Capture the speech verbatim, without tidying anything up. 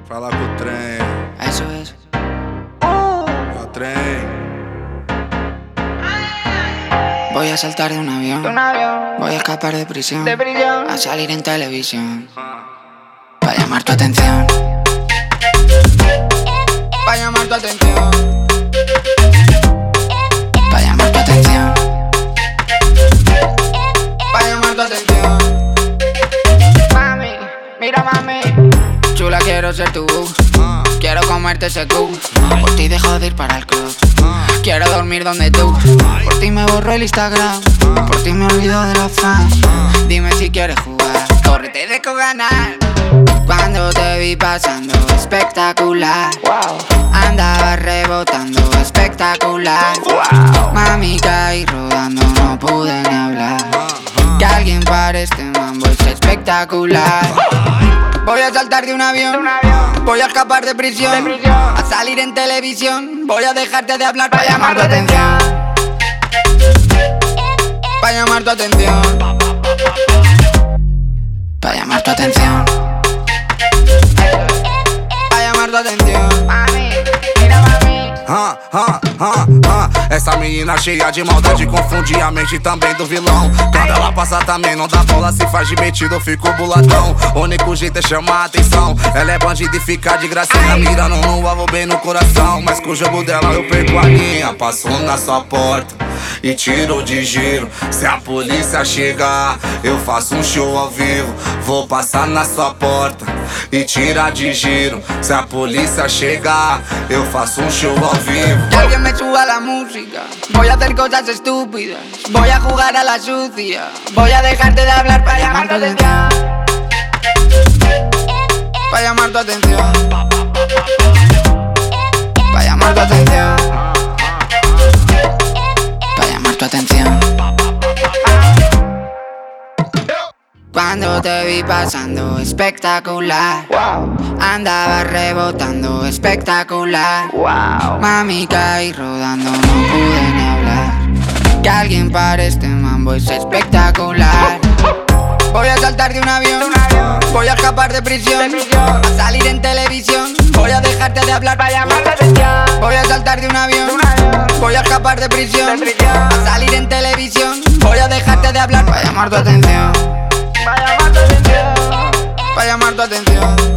Fala com o trem. Eso es. É o trem. Voy a saltar de un avión. De un avión. Voy a escapar de prisión. De prisión. A salir en televisión. Para llamar tu atención. Para llamar tu atención. Para llamar tu atención. Para llamar tu atención. Mami, mira mami. Chula, quiero ser tu boo. Quiero comerte ese cu. Por ti dejo de ir para el club. Quiero dormir donde tú. Por ti me borro el Instagram. Por ti me olvido de los fans. Dime si quieres jugar. Corre, te dejo ganar. Cuando te vi pasando, espectacular. Wow. Andaba rebotando, espectacular. Wow. Mami, caí rodando, no pude ni hablar. Que alguien pare este mambo, es espectacular. Voy a saltar de un avión. De un avión. Voy a escapar de prisión. De prisión. A salir en televisión. Voy a dejarte de hablar para llamar tu atención. Para llamar tu atención. Para llamar tu atención. Para llamar tu atención. Mami, mira mami. Ah, ah, ah, ah. Essa menina cheia de maldade confunde a mente também do vilão. Quando ela passa também não dá bola, se faz de metido, eu fico buladão. O único jeito é chamar a atenção. Ela é bandida e fica de gracinha, mirando no alvo bem no coração. Mas com o jogo dela eu perco a linha. Passou na sua porta e tirou de giro. Se a polícia chegar, eu faço um show ao vivo. Vou passar na sua porta y tira de giro. Si a polícia chegar, eu faço un show ao vivo. Que alguien me suba la música. Voy a hacer cosas estúpidas. Voy a jugar a la sucia. Voy a dejarte de hablar para llamar tu atención. Para llamar tu atención. Para llamar tu atención. Para llamar tu atención. Cuando te vi pasando, espectacular. Wow. Andaba rebotando, espectacular. Wow. Mami, caí rodando, no pude ni hablar. Que alguien pare este mambo, es espectacular. Voy a saltar de un avión. De un avión. Voy a escapar de prisión. De prisión. A salir en televisión. Voy a dejarte de hablar Para llamar tu atención. Voy a saltar de un avión. De un avión. Voy a escapar de prisión. De prisión. A salir en televisión. Voy a dejarte de hablar para llamar tu atención. Para llamar tu atención. Para llamar tu atención.